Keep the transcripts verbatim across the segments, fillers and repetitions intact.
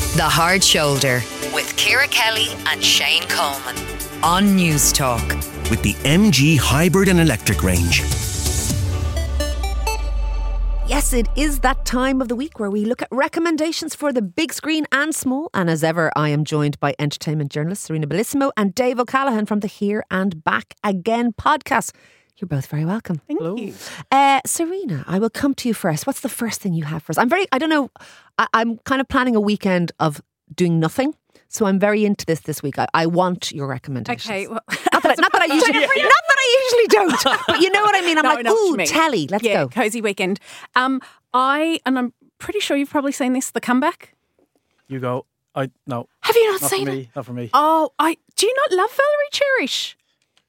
The Hard Shoulder with Ciara Kelly and Shane Coleman on News Talk. With the M G hybrid and electric range. Yes, it is that time of the week where we look at recommendations for the big screen and small. And as ever, I am joined by entertainment journalists Serena Bellissimo and Dave O'Callaghan from the Here and Back Again podcast. You're both very welcome. Thank Hello. you. Uh, Serena, I will come to you first. What's the first thing you have for us? I'm very, I don't know, I, I'm kind of planning a weekend of doing nothing. So I'm very into this this week. I, I want your recommendations. Okay. Well, not, that I, not that I usually, not that I usually don't. But you know what I mean. I'm no, like, ooh, telly. Let's yeah, go. Cozy weekend. Um, I and I'm pretty sure you've probably seen this. The Comeback. You go. I no. Have you not, not seen for it? Me, not for me. Oh, I do you not love Valerie Cherish?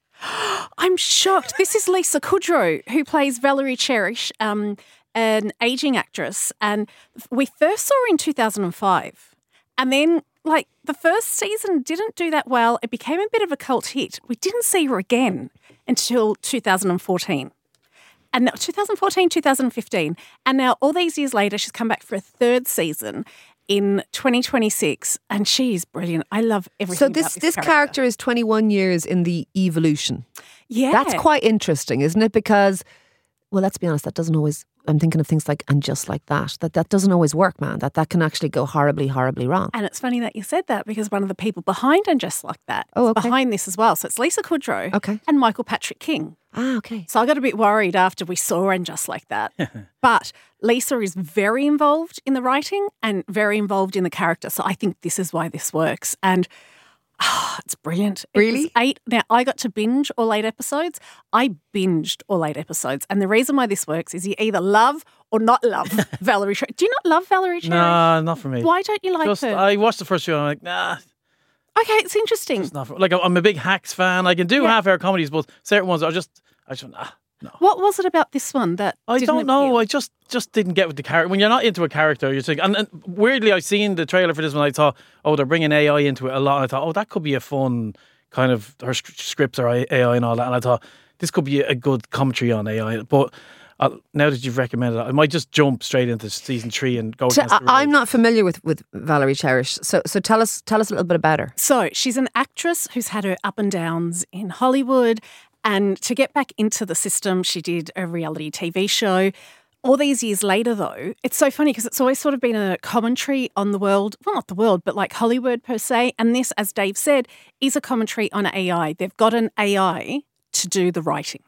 I'm shocked. This is Lisa Kudrow, who plays Valerie Cherish, um, an aging actress, and we first saw her in two thousand five, and then. Like, the first season didn't do that well. It became a bit of a cult hit. We didn't see her again until two thousand fourteen. And now, twenty fourteen, two thousand fifteen. And now, all these years later, she's come back for a third season in twenty twenty-six. And she is brilliant. I love everything So this, about this, this character. character is twenty-one years in the evolution. Yeah. That's quite interesting, isn't it? Because, well, let's be honest, that doesn't always... I'm thinking of things like And Just Like That. That that doesn't always work, man. That that can actually go horribly, horribly wrong. And it's funny that you said that because one of the people behind And Just Like That oh, is okay. behind this as well. So it's Lisa Kudrow okay. and Michael Patrick King. Ah, okay. So I got a bit worried after we saw And Just Like That. But Lisa is very involved in the writing and very involved in the character. So I think this is why this works. And oh, it's brilliant. It really? was eight. Now, I got to binge all eight episodes. I binged all eight episodes. And the reason why this works is you either love or not love Valerie Cherish. Do you not love Valerie Cherish? Nah, not for me. Why don't you like Just, her? I watched the first few and I'm like, nah. Okay, it's interesting. It's not for, like, I'm a big Hacks fan. I can do Yeah. half-hour comedies, but certain ones I just, I just, nah, no. What was it about this one that I didn't don't know. appeal? I just just didn't get with the character. When you're not into a character, you're thinking, and, and weirdly, I seen the trailer for this one. I thought, oh, they're bringing A I into it a lot. And I thought, oh, that could be a fun kind of, her scripts are A I and all that. And I thought, this could be a good commentary on A I. But uh, now that you've recommended it, I might just jump straight into season three and go. So, against the I'm rules. not familiar with, with Valerie Cherish. So so tell us tell us a little bit about her. So she's an actress who's had her up and downs in Hollywood. And to get back into the system, she did a reality T V show. All these years later, though, it's so funny because it's always sort of been a commentary on the world, well, not the world, but like Hollywood per se. And this, as Dave said, is a commentary on A I. They've got an A I to do the writing.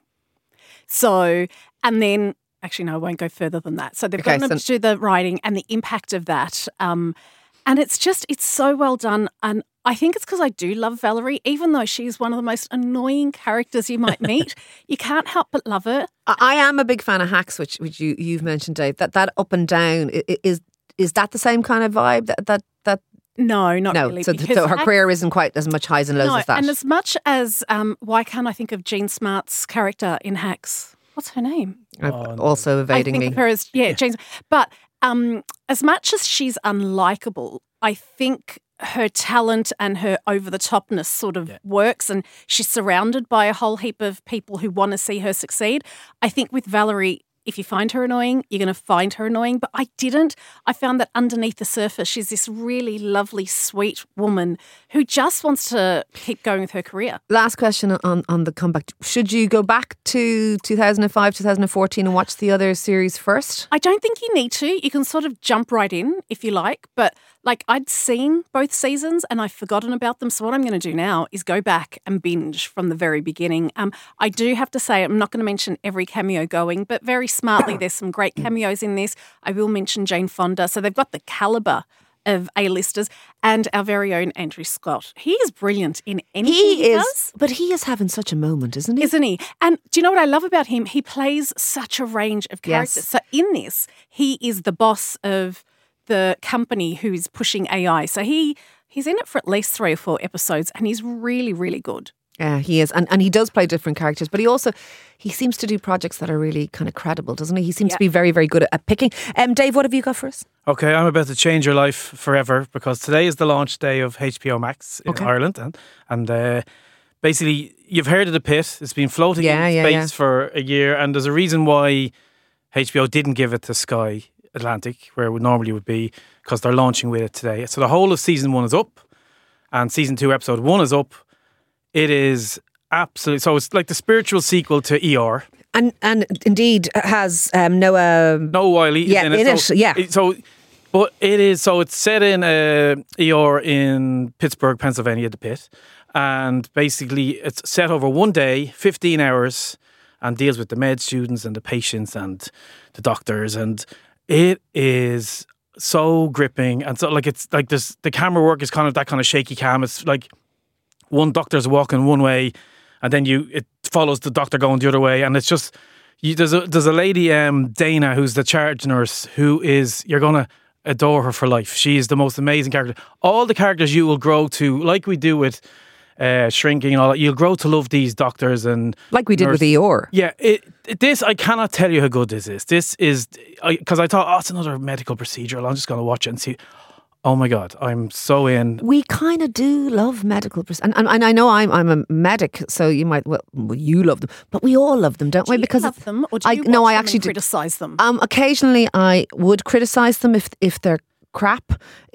So, and then, actually, no, I won't go further than that. So they've Okay, got them so- to do the writing and the impact of that. Um, and it's just, it's so well done. And I think it's because I do love Valerie, even though she's one of the most annoying characters you might meet. You can't help but love her. I, I am a big fan of Hacks, which which you you've mentioned, Dave. That that up and down i- i- is is that the same kind of vibe? That that that No, not no. really. so because so her Hacks- career isn't quite as much highs and lows no, as that. and as much as, um, why can't I think of Jean Smart's character in Hacks? What's her name? I'm Oh, no. also evading I think me. of her as, yeah, James. But um, as much as she's unlikable, I think her talent and her over-the-topness sort of Yeah. works, and she's surrounded by a whole heap of people who want to see her succeed. I think with Valerie, if you find her annoying, you're going to find her annoying. But I didn't. I found that underneath the surface, she's this really lovely, sweet woman who just wants to keep going with her career. Last question on, on the comeback. Should you go back to two thousand five, two thousand fourteen and watch the other series first? I don't think you need to. You can sort of jump right in if you like. But like I'd seen both seasons and I've forgotten about them. So what I'm going to do now is go back and binge from the very beginning. Um, I do have to say, I'm not going to mention every cameo going, but very smartly, there's some great cameos in this. I will mention Jane Fonda. So they've got the caliber of A-listers and our very own Andrew Scott. He is brilliant in anything he, He is, does. but he is having such a moment, isn't he? Isn't he? And do you know what I love about him? He plays such a range of characters. Yes. So in this, he is the boss of the company who's pushing A I. So he he's in it for at least three or four episodes and he's really, really good. Yeah, he is. And and he does play different characters, but he also, he seems to do projects that are really kind of credible, doesn't he? He seems Yeah. to be very, very good at, at picking. Um, Dave, what have you got for us? Okay, I'm about to change your life forever because today is the launch day of H B O Max in Okay. Ireland. And, and uh, basically, you've heard of The Pit. It's been floating Yeah, in yeah, space yeah. for a year. And there's a reason why H B O didn't give it to Sky. Atlantic, where it would normally would be, because they're launching with it today. So the whole of season one is up, and season two, episode one is up. It is absolutely, so it's like the spiritual sequel to E R. And and indeed has um, Noah. Noah Wiley Yeah, is in it. in so, it, yeah. So, but it is, so it's set in uh, E R in Pittsburgh, Pennsylvania, the pit. And basically it's set over one day, fifteen hours, and deals with the med students and the patients and the doctors. And it is so gripping. And so like, it's like this, the camera work is kind of that kind of shaky cam. It's like one doctor's walking one way, and then you, it follows the doctor going the other way. And it's just, you, there's a, there's a lady, um, Dana, who's the charge nurse, who is, you're going to adore her for life. She is the most amazing character. All the characters you will grow to, like we do with uh, Shrinking and all that, you'll grow to love these doctors and Like we did nurse. with E R. Yeah, it, it, this, I cannot tell you how good this is. This is, because I, I thought, oh, it's another medical procedure. I'm just going to watch it and see. Oh my God, I'm so in. We kind of do love medical, pres- and, and and I know I'm I'm a medic, so you might well, well you love them, but we all love them, don't Do we? you Because love it's- them, or do I you no, watch I them actually and do. criticise them? Um, occasionally I would criticise them if if they're crap,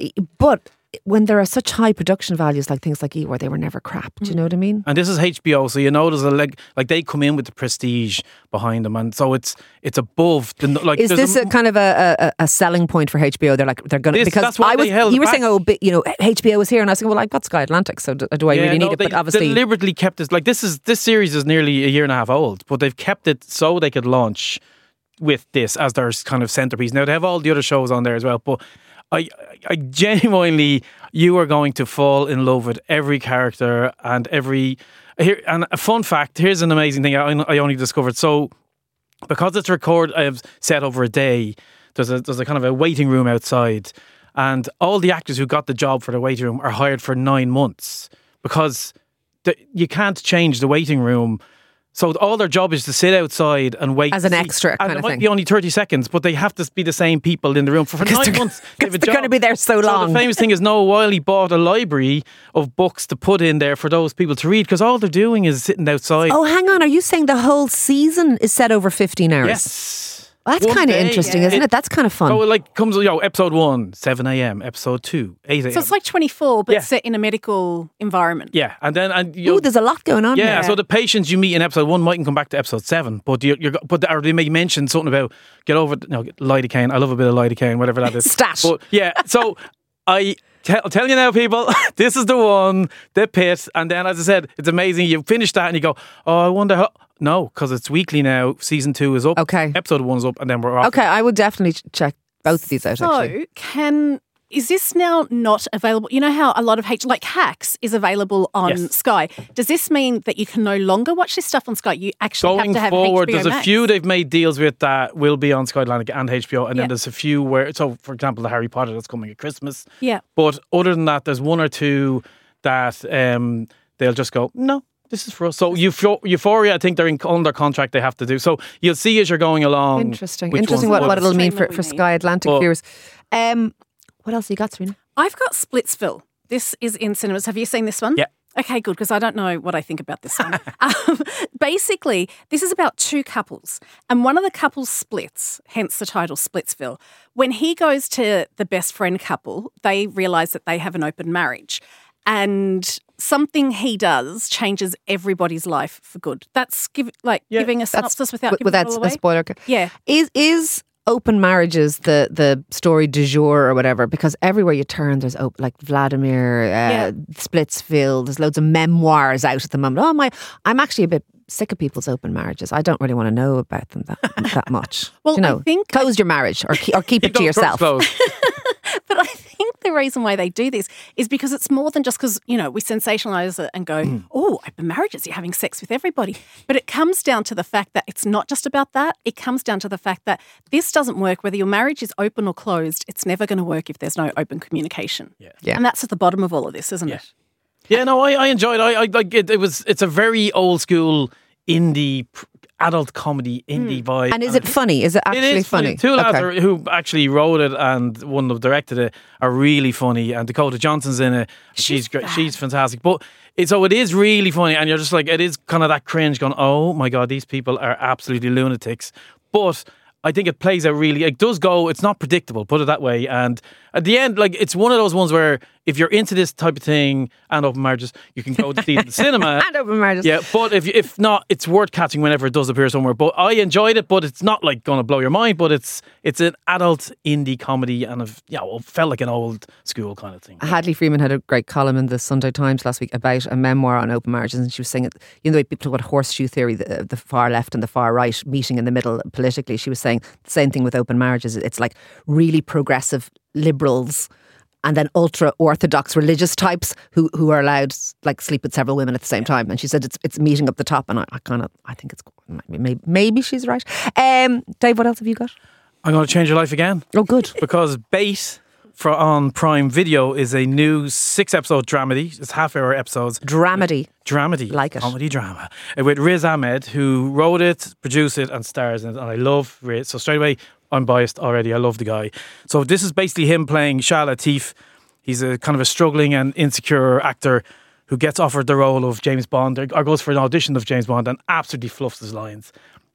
but when there are such high production values, like things like E, where they were never crap. Do you know what I mean? And this is H B O, so you know there's a leg, like they come in with the prestige behind them, and so it's it's above the like. Is there's this a, kind of a, a, a selling point for H B O? They're like they're going to This- because that's why I was they held you were back. saying oh bi- you know H B O is here, and I was saying well I've got Sky Atlantic, so do, do I Yeah, really no, need it? they But obviously deliberately kept this like this is this series is nearly a year and a half old, but they've kept it so they could launch with this as their kind of centerpiece. Now they have all the other shows on there as well, but I, I genuinely, you are going to fall in love with every character and every. Here, and a fun fact. Here's an amazing thing I, I only discovered. So, because it's record, I've set over a day. There's a there's a kind of a waiting room outside, and all the actors who got the job for the waiting room are hired for nine months because the, you can't change the waiting room. So all their job is to sit outside and wait. As an to see- extra and kind it of might thing. be only thirty seconds, but they have to be the same people in the room for, for nine they're- months. They have a they're job. gonna be there so So long. the famous thing is Noah Wiley bought a library of books to put in there for those people to read because all they're doing is sitting outside. oh hang on, are you saying the whole season is set over fifteen hours? Yes. Well, that's One kind of day. interesting, Yeah. isn't it? That's kind of fun. So it like comes, you know, episode one, seven a.m., episode two, eight a.m. So it's like twenty-four, but Yeah. set in a medical environment. yeah, and then and you Ooh, know, there's a lot going on. yeah, here. so the patients you meet in episode one mightn't come back to episode seven, but you're, you're but or they may mention something about get over you know, lidocaine. I love a bit of lidocaine, whatever that is. Stat. But yeah, so I tell, tell you now, people, this is the one, the pit, and then as I said, it's amazing. You finish that and you go, oh, I wonder how. No, because it's weekly now. Season two is up. Okay. Episode one's up, and then we're off. Okay, I would definitely ch- check both of these out. actually, So can is this now not available? You know how a lot of H like Hacks is available on Yes. Sky. Does this mean that you can no longer watch this stuff on Sky? You actually Going have to have forward, H B O there's a Max? few they've made deals with that will be on Sky Atlantic and H B O, and Yeah. then there's a few where, so for example, the Harry Potter that's coming at Christmas. Yeah. But other than that, there's one or two that um, they'll just go, no, this is for us. So Eupho- Euphoria, I think they're in, under contract, they have to do. So you'll see as you're going along. interesting. which Interesting ones what, what will- it'll mean Stream for, that we for need. Sky Atlantic Well- viewers. Um, what else you got, Serena? I've got Splitsville. This is in cinemas. Have you seen this one? Yeah. Okay, good, because I don't know what I think about this one. um, basically, this is about two couples, and one of the couples splits, hence the title Splitsville. When he goes to the best friend couple, they realise that they have an open marriage, and something he does changes everybody's life for good. That's give, like Yeah, giving a That's synopsis without w- giving without it all a away. spoiler. Yeah. Is is open marriages the the story du jour or whatever? Because everywhere you turn, there's op- like Vladimir, uh, Yeah. Splitsville. There's loads of memoirs out at the moment. Oh my! I'm actually a bit sick of people's open marriages. I don't really want to know about them that that much. Well, you know, I think- close your marriage or keep, or keep it Keep to those doors yourself. closed. But I think the reason why they do this is because it's more than just because, you know, we sensationalise it and go, Mm. oh, open marriages, you're having sex with everybody. But it comes down to the fact that it's not just about that. It comes down to the fact that this doesn't work. Whether your marriage is open or closed, it's never going to work if there's no open communication. Yeah. Yeah. And that's at the bottom of all of this, isn't Yeah. it? Yeah, no, I, I enjoyed it. I, I like it. It was. It's a very old school indie pr- adult comedy indie vibe. And is it funny? Is it actually It is funny. Two lads Okay. are, who actually wrote it and one of directed it are really funny. And Dakota Johnson's in it. She's She's great. fab. She's fantastic. But it, so it is really funny. And you're just like, it is kind of that cringe going, oh my God, these people are absolutely lunatics. But I think it plays out really. It does go. It's not predictable. Put it that way. And at the end, like it's one of those ones where if you're into this type of thing and open marriages, you can go to see it in the cinema and open marriages. Yeah, but if if not, it's worth catching whenever it does appear somewhere. But I enjoyed it. But it's not like going to blow your mind. But it's it's an adult indie comedy, and I've, yeah, well, felt like an old school kind of thing. Hadley Freeman had a great column in the Sunday Times last week about a memoir on open marriages, and she was saying, you know, the way people talk about horseshoe theory, the, the far left and the far right meeting in the middle politically. She was saying the same thing with open marriages. It's like really progressive liberals and then ultra orthodox religious types who who are allowed like sleep with several women at the same time. And she said it's it's meeting up the top, and I, I kind of I think it's maybe maybe she's right. Um, Dave, what else have you got? I'm going to change your life again. Oh, good. Because Bait for on Prime Video is a new six episode dramedy. It's half hour episodes. Dramedy. Dramedy. Like it. Comedy drama. With Riz Ahmed, who wrote it, produced it, and stars in it. And I love Riz. So straight away, I'm biased already. I love the guy. So this is basically him playing Shah Latif. He's a kind of a struggling and insecure actor who gets offered the role of James Bond, or goes for an audition of James Bond and absolutely fluffs his lines.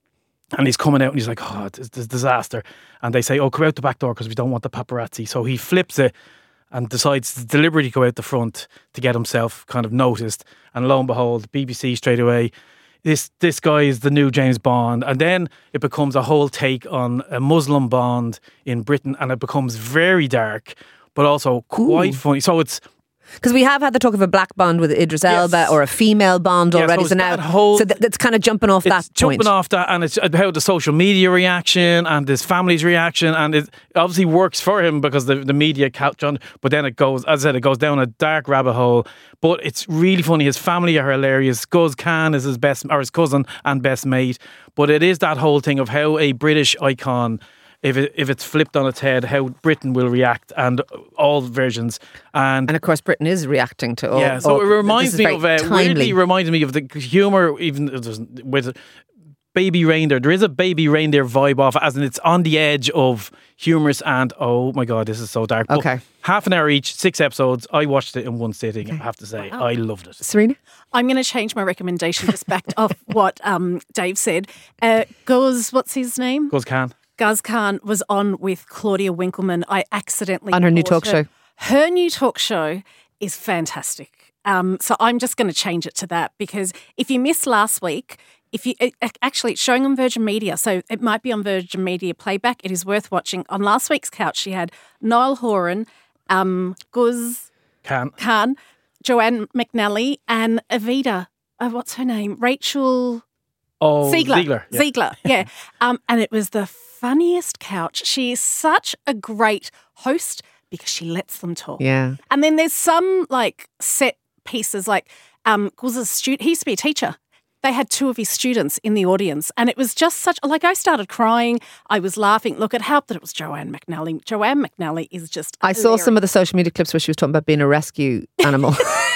And he's coming out and he's like, oh, it's a disaster. And they say, oh, come out the back door because we don't want the paparazzi. So he flips it and decides to deliberately go out the front to get himself kind of noticed. And lo and behold, B B C straight away, this this guy is the new James Bond. And then it becomes a whole take on a Muslim Bond in Britain, and it becomes very dark, but also quite Ooh. funny. So it's... Because we have had the talk of a black Bond with Idris Elba yes. or a female Bond yeah, already. So, so now, whole, so th- that's kind of jumping off it's that jumping point. off that, and it's how the social media reaction and his family's reaction, and it obviously works for him because the, the media catch on. But then it goes, as I said, it goes down a dark rabbit hole. But it's really funny. His family are hilarious. Guz Khan is his best, or his cousin and best mate. But it is that whole thing of how a British icon, if it, if it's flipped on its head, how Britain will react, and all versions. And and of course Britain is reacting to all. Yeah, so all, it reminds me of, uh, weirdly reminds me of the humour, even with Baby Reindeer. There is a Baby Reindeer vibe off, as in it's on the edge of humorous and, oh my God, this is so dark. Okay. But half an hour each, six episodes. I watched it in one sitting, okay. I have to say. Wow. I loved it. Serena? I'm going to change my recommendation just back off what um, Dave said. Uh, Guz, what's his name? Guz Khan. Guz Khan was on with Claudia Winkleman. I accidentally on her new talk her. show. Her new talk show is fantastic. Um, so I'm just going to change it to that, because if you missed last week, if you it, actually it's showing on Virgin Media, so it might be on Virgin Media playback. It is worth watching. On last week's couch, she had Niall Horan, um, Guz Khan, Khan, Joanne McNally, and Evita. Uh, what's her name? Rachel. Oh, Ziegler. Ziegler. Yeah. Ziegler, yeah. um, and it was the funniest couch. She is such a great host because she lets them talk. Yeah. And then there's some like set pieces, like um, Guz's student. He used to be a teacher. They had two of his students in the audience, and it was just such, like, I started crying. I was laughing. Look, it helped that it was Joanne McNally. Joanne McNally is just I hilarious. saw some of the social media clips where she was talking about being a rescue animal.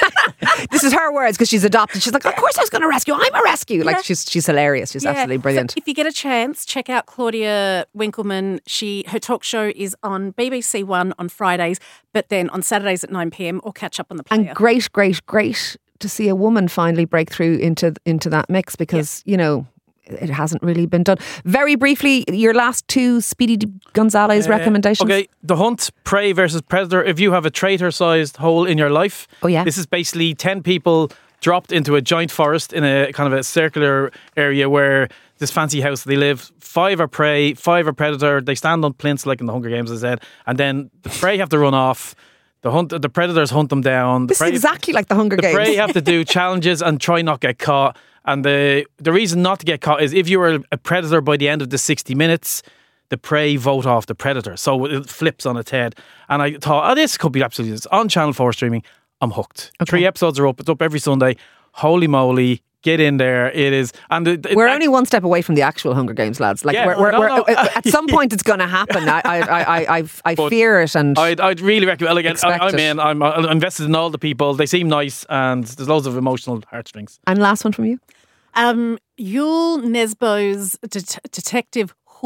This is her words, because she's adopted. She's like, of course I was going to rescue. I'm a rescue. Like, yeah. she's she's hilarious. She's yeah. absolutely brilliant. So if you get a chance, check out Claudia Winkleman. She Her talk show is on B B C One on Fridays, but then on Saturdays at nine p.m, or catch up on the player. And great, great, great to see a woman finally break through into into that mix, because, yeah. you know, it hasn't really been done. Very briefly, your last two Speedy Gonzalez uh, recommendations. Okay, The Hunt, Prey versus Predator. If you have a traitor-sized hole in your life, oh yeah, this is basically ten people dropped into a giant forest in a kind of a circular area where this fancy house they live. Five are prey, five are predator. They stand on plinths like in the Hunger Games, as I said, and then the prey have to run off. The hunt, the predators hunt them down. The this prey, is exactly like the Hunger the Games. The prey have to do challenges and try not get caught. And the the reason not to get caught is if you were a predator by the end of the sixty minutes, the prey vote off the predator. So it flips on its head. And I thought, oh, this could be absolutely... It's on Channel four streaming. I'm hooked. Okay. Three episodes are up. It's up every Sunday. Holy moly. Get in there. It is. And it, it, we're I, only one step away from the actual Hunger Games, lads. Like, yeah, we're, we're, no, we're, no. at some point it's going to happen. I, I, I, I, I fear it, and I'd, I'd really recommend. Again, I, I'm it. in. I'm, I'm invested in all the people. They seem nice, and there's loads of emotional heartstrings. And last one from you, um, Yul Nesbo's det- detective Hule.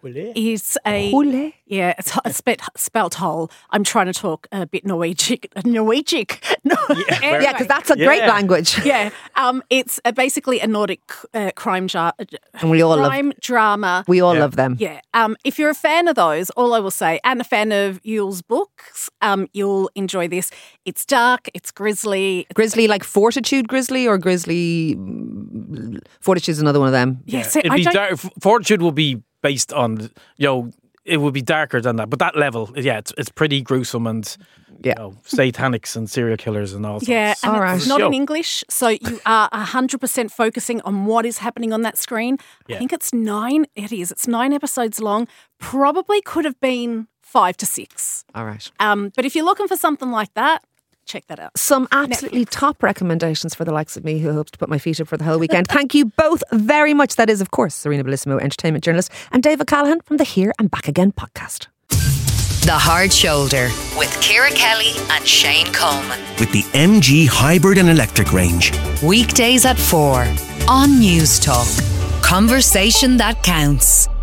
is a Hule? yeah, it's, it's spelled, spelled whole. I'm trying to talk a bit Norwegian. Norwegian. No, Yeah, anyway. Yeah, because that's a great Yeah. language. Yeah, um, it's uh, basically a Nordic uh, crime, jar- And we all love crime drama. we all Yeah. love them. Yeah, um, if you're a fan of those, all I will say, and a fan of Yule's books, um, you'll enjoy this. It's dark, it's grisly. Grizzly, like Fortitude Grizzly or Grizzly. mm, Fortitude's another one of them. Yes, It'd I be don't- dark. Fortitude will be based on, you know, it would be darker than that. But that level, yeah, it's it's pretty gruesome and, Yeah. you know, satanics and serial killers and all sorts. Yeah, and All it's right. not in Show. English, so you are one hundred percent focusing on what is happening on that screen. I Yeah. think it's nine, it is, it's nine episodes long. Probably could have been five to six. All right. Um, but if you're looking for something like that, check that out. Some absolutely top recommendations for the likes of me who hopes to put my feet up for the whole weekend. Thank you both very much. That is, of course, Serena Bellissimo, entertainment journalist, and David Callahan from the Here and Back Again podcast. The Hard Shoulder with Ciara Kelly and Shane Coleman. With the M G hybrid and electric range. Weekdays at four on News Talk. Conversation that counts.